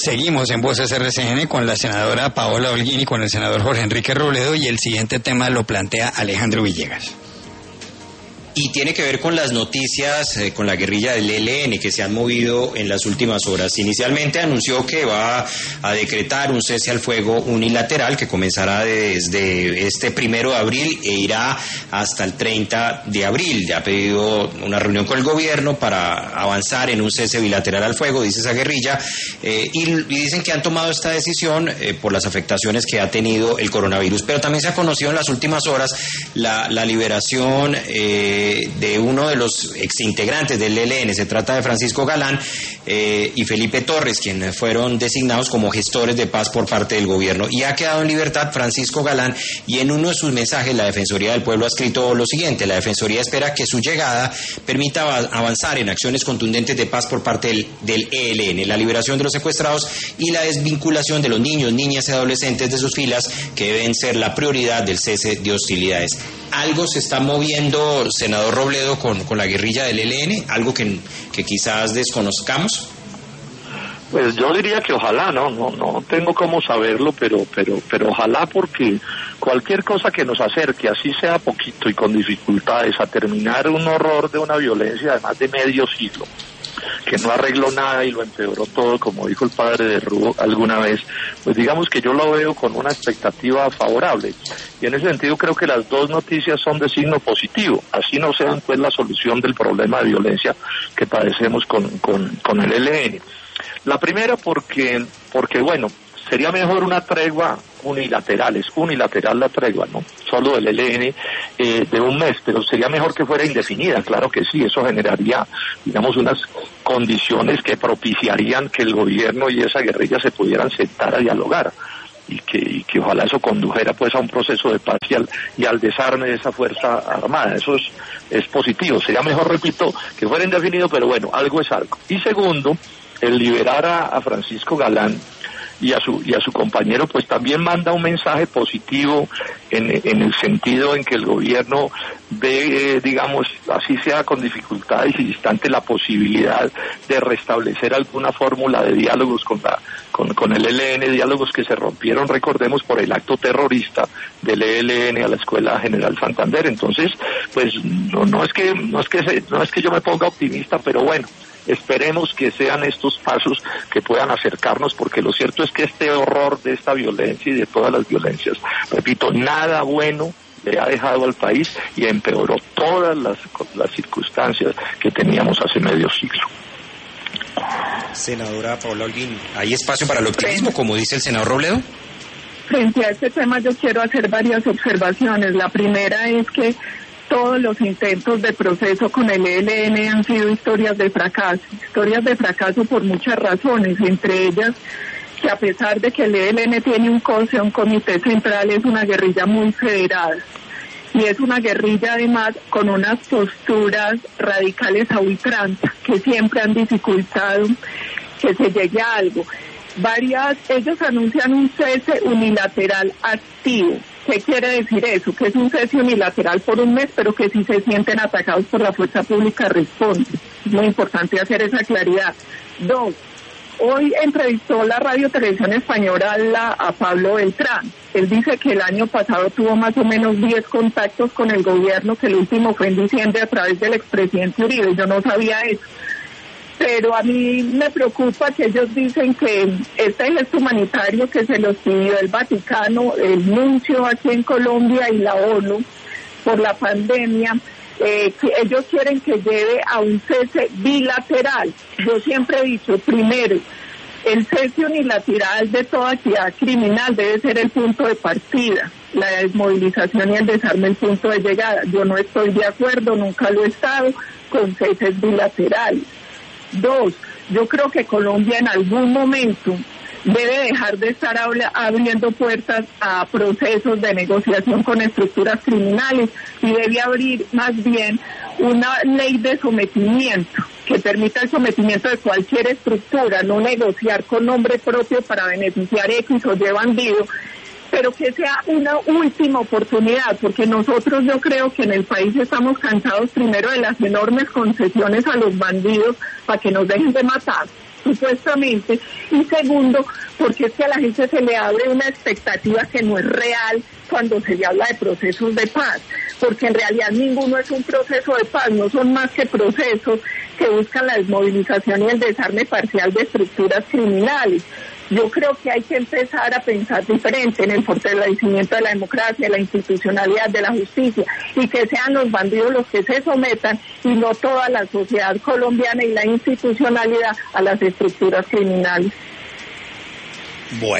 Seguimos en Voces RCN con la senadora Paola Holguín y con el senador Jorge Enrique Robledo, y el siguiente tema lo plantea Alejandro Villegas. Y tiene que ver con las noticias, con la guerrilla del ELN que se han movido en las últimas horas. Inicialmente anunció que va a decretar un cese al fuego unilateral que comenzará desde este 1 de abril e irá hasta el 30 de abril. Ya ha pedido una reunión con el gobierno para avanzar en un cese bilateral al fuego, dice esa guerrilla, y dicen que han tomado esta decisión por las afectaciones que ha tenido el coronavirus. Pero también se ha conocido en las últimas horas la liberación de uno de los exintegrantes del ELN. Se trata de Francisco Galán y Felipe Torres, quienes fueron designados como gestores de paz por parte del gobierno. Y ha quedado en libertad Francisco Galán, y en uno de sus mensajes la Defensoría del Pueblo ha escrito lo siguiente: la Defensoría espera que su llegada permita avanzar en acciones contundentes de paz por parte del ELN, la liberación de los secuestrados y la desvinculación de los niños, niñas y adolescentes de sus filas, que deben ser la prioridad del cese de hostilidades. ¿Algo se está moviendo, senador Robledo, con la guerrilla del ELN? ¿Algo que quizás desconozcamos? Pues yo diría que ojalá, no tengo cómo saberlo, pero ojalá, porque cualquier cosa que nos acerque, así sea poquito y con dificultades, a terminar un horror de una violencia de más de medio siglo, que no arregló nada y lo empeoró todo, como dijo el padre de Rubo alguna vez, pues digamos que yo lo veo con una expectativa favorable. Y en ese sentido creo que las dos noticias son de signo positivo, así no sean pues la solución del problema de violencia que padecemos con el ELN. La primera porque bueno, sería mejor una tregua unilateral, es unilateral la tregua, ¿no? Solo del ELN de un mes, pero sería mejor que fuera indefinida, claro que sí, eso generaría, digamos, unas condiciones que propiciarían que el gobierno y esa guerrilla se pudieran sentar a dialogar, y que ojalá eso condujera pues a un proceso de paz y al desarme de esa fuerza armada. Eso es positivo, sería mejor, repito, que fuera indefinido, pero bueno, algo es algo. Y segundo, el liberar a Francisco Galán y a su compañero, pues también manda un mensaje positivo en el sentido en que el gobierno ve, digamos, así sea con dificultades y distante, la posibilidad de restablecer alguna fórmula de diálogos con el ELN, diálogos que se rompieron, recordemos, por el acto terrorista del ELN a la Escuela General Santander. Entonces, pues no es que yo me ponga optimista, pero bueno, esperemos que sean estos pasos que puedan acercarnos, porque lo cierto es que este horror de esta violencia y de todas las violencias, repito, nada bueno le ha dejado al país y empeoró todas las circunstancias que teníamos hace medio siglo. Senadora Paola Holguín, ¿hay espacio para el optimismo, como dice el senador Robledo? Frente a este tema yo quiero hacer varias observaciones. La primera es que todos los intentos de proceso con el ELN han sido historias de fracaso por muchas razones, entre ellas que a pesar de que el ELN tiene un COCE, un comité central, es una guerrilla muy federada, y es una guerrilla además con unas posturas radicales a ultranza que siempre han dificultado que se llegue a algo. Ellos anuncian un cese unilateral activo. ¿Qué quiere decir eso? Que es un cese unilateral por un mes, pero que si se sienten atacados por la fuerza pública responden. Es muy importante hacer esa claridad. 2. Hoy entrevistó la Radio Televisión Española a Pablo Beltrán. Él dice que el año pasado tuvo más o menos 10 contactos con el gobierno, que el último fue en diciembre a través del expresidente Uribe. Yo no sabía eso. Pero a mí me preocupa que ellos dicen que este gesto humanitario que se los pidió el Vaticano, el nuncio aquí en Colombia y la ONU por la pandemia, que ellos quieren que lleve a un cese bilateral. Yo siempre he dicho, primero, el cese unilateral de toda actividad criminal debe ser el punto de partida, la desmovilización y el desarme el punto de llegada. Yo no estoy de acuerdo, nunca lo he estado, con ceses bilaterales. 2, yo creo que Colombia en algún momento debe dejar de estar abriendo puertas a procesos de negociación con estructuras criminales y debe abrir más bien una ley de sometimiento que permita el sometimiento de cualquier estructura, no negociar con nombre propio para beneficiar X o Y bandido, pero que sea una última oportunidad, porque nosotros, yo creo que en el país estamos cansados primero de las enormes concesiones a los bandidos para que nos dejen de matar, supuestamente, y segundo, porque es que a la gente se le abre una expectativa que no es real cuando se le habla de procesos de paz, porque en realidad ninguno es un proceso de paz, no son más que procesos que buscan la desmovilización y el desarme parcial de estructuras criminales. Yo creo que hay que empezar a pensar diferente en el fortalecimiento de la democracia, de la institucionalidad, de la justicia, y que sean los bandidos los que se sometan y no toda la sociedad colombiana y la institucionalidad a las estructuras criminales. Bueno.